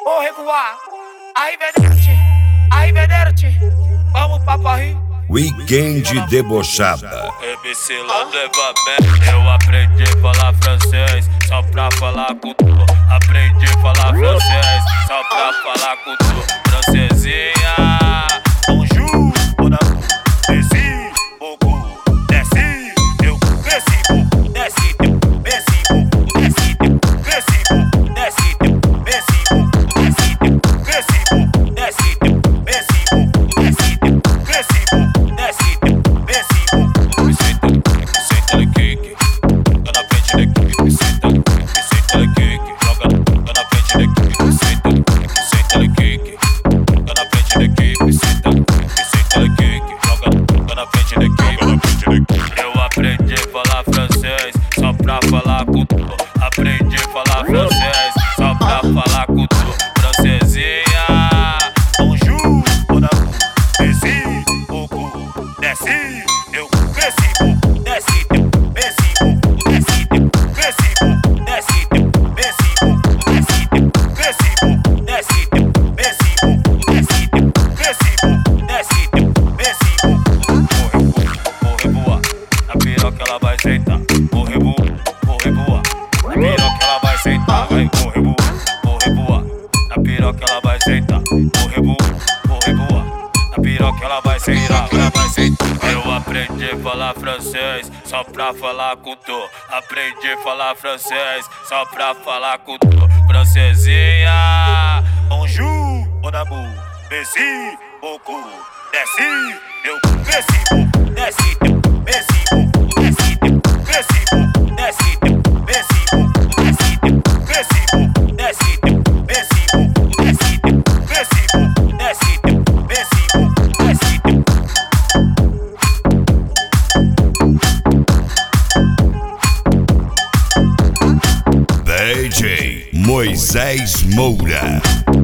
vou recuar. Arrivederci, arrivederci. Vamos pra Paris. Weekend debochada. MC lá leva bem. Eu aprendi a falar francês só pra falar com tu. Aprendi a falar francês só pra falar com tu. Francesinha, bonjour, bon amour. Desci, beaucoup, desci, eu desci, beaucoup, desci, desci, beaucoup, desci, desci, beaucoup, desci, desci, beaucoup, desci, desci, beaucoup, desci, desci, beaucoup, desci, desci, beaucoup, desci, desci, beaucoup. Me senta no cake, tá na frente da equipe. Me senta no cake, joga na frente da equipe. Me senta no cake, tá na frente da equipe. Senta no cake, joga na frente da equipe. Eu aprendi a falar francês só pra falar com tu. Aprendi a falar francês só pra falar com tu. Francesinha, bonjour, bon amour. Desci, beaucoup, desci, eu desci, beaucoup, desci, desci, beaucoup, desci, desci, beaucoup, desci, desci, beaucoup, desci, desci, beaucoup, desci, desci, beaucoup, desci, desci, beaucoup, desci, desci, beaucoup. Vou revoar, na piroca ela vai sentar. Vou revoar, na piroca ela vai sentar. Vai, vou revoar, na piroca ela vai sentar. Vou revoar, na piroca ela vai sentar. Eu aprendi a falar francês só pra falar com tu. Aprendi a falar francês só pra falar com tu. Francesinha, bonjour, bon amour. Desci, beaucoup, desci, eu desci, beaucoup, desci, desci, beaucoup, desci, desci, beaucoup, desci, desci, beaucoup, desci, desci, beaucoup, desci, desci, beaucoup, desci, desci, beaucoup, desci, desci, beaucoup, desci. DJ Moisés Moura.